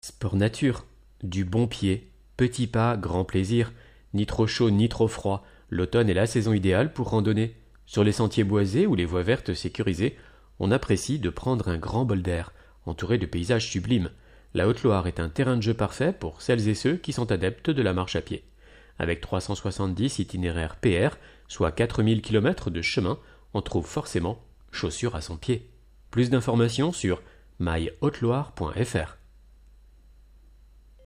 Sport nature, du bon pied, petit pas, grand plaisir, ni trop chaud ni trop froid, l'automne est la saison idéale pour randonner. Sur les sentiers boisés ou les voies vertes sécurisées, on apprécie de prendre un grand bol d'air, entouré de paysages sublimes. La Haute-Loire est un terrain de jeu parfait pour celles et ceux qui sont adeptes de la marche à pied. Avec 370 itinéraires PR, soit 4000 km de chemin, on trouve forcément chaussures à son pied. Plus d'informations sur myhaute-loire.fr.